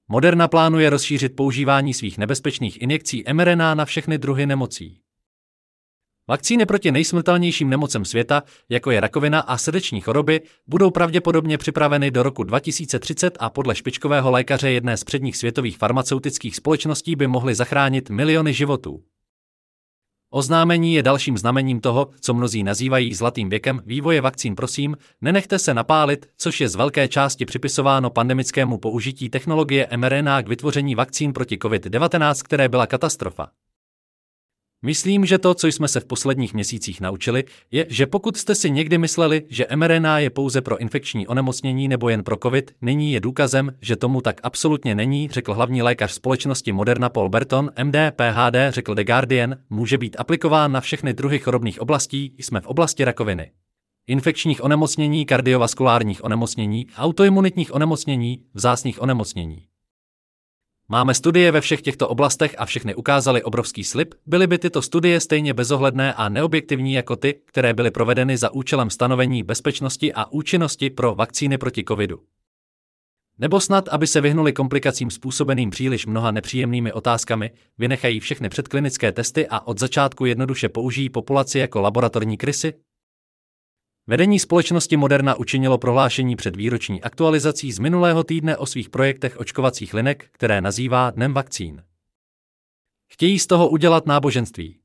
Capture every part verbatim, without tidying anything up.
Moderna plánuje rozšířit používání svých nebezpečných injekcí em er en á na všechny druhy nemocí. Vakcíny proti nejsmrtelnějším nemocem světa, jako je rakovina a srdeční choroby, budou pravděpodobně připraveny do roku dva tisíce třicet a podle špičkového lékaře jedné z předních světových farmaceutických společností by mohly zachránit miliony životů. Oznámení je dalším znamením toho, co mnozí nazývají zlatým věkem vývoje vakcín. Prosím, nenechte se napálit, což je z velké části připisováno pandemickému použití technologie em er en á k vytvoření vakcín proti covid devatenáct, které byla katastrofa. Myslím, že to, co jsme se v posledních měsících naučili, je, že pokud jste si někdy mysleli, že em er en á je pouze pro infekční onemocnění nebo jen pro COVID, nyní je důkazem, že tomu tak absolutně není, řekl hlavní lékař společnosti Moderna Paul Burton, em dé, P H D, řekl The Guardian, může být aplikován na všechny druhy chorobných oblastí, jsme v oblasti rakoviny, infekčních onemocnění, kardiovaskulárních onemocnění, autoimunitních onemocnění, vzácných onemocnění. Máme studie ve všech těchto oblastech a všechny ukázaly obrovský slib, byly by tyto studie stejně bezohledné a neobjektivní jako ty, které byly provedeny za účelem stanovení bezpečnosti a účinnosti pro vakcíny proti covidu. Nebo snad, aby se vyhnuli komplikacím způsobeným příliš mnoha nepříjemnými otázkami, vynechají všechny předklinické testy a od začátku jednoduše použijí populaci jako laboratorní krysy? Vedení společnosti Moderna učinilo prohlášení před výroční aktualizací z minulého týdne o svých projektech očkovacích linek, které nazývá Dnem vakcín. Chtějí z toho udělat náboženství.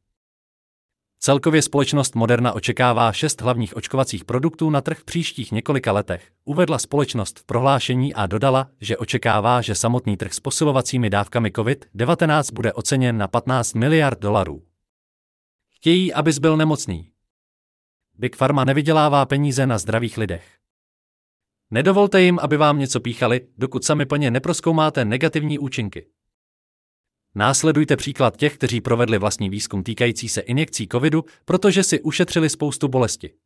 Celkově společnost Moderna očekává šest hlavních očkovacích produktů na trh v příštích několika letech, uvedla společnost v prohlášení a dodala, že očekává, že samotný trh s posilovacími dávkami covid devatenáct bude oceněn na patnáct miliard dolarů. Chtějí, abys byl nemocný. Big Pharma nevydělává peníze na zdravých lidech. Nedovolte jim, aby vám něco píchali, dokud sami plně neprozkoumáte negativní účinky. Následujte příklad těch, kteří provedli vlastní výzkum týkající se injekcí covidu, protože si ušetřili spoustu bolesti.